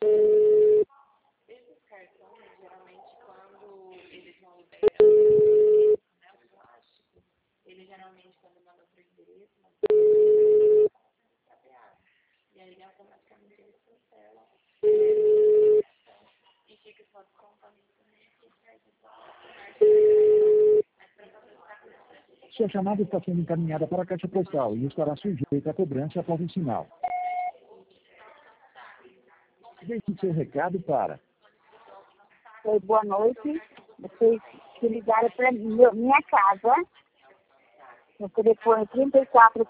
Esses cartões, geralmente, quando eles vão liberar o plástico, eles geralmente, quando mandam para o endereço, e aí automaticamente eles cancelam e fica só descontando isso Sua chamada está sendo encaminhada para a caixa postal e estará sujeita a cobrança após o sinal. Deixe seu recado para... Oi, boa noite. Vocês que ligaram para minha casa. No telefone 34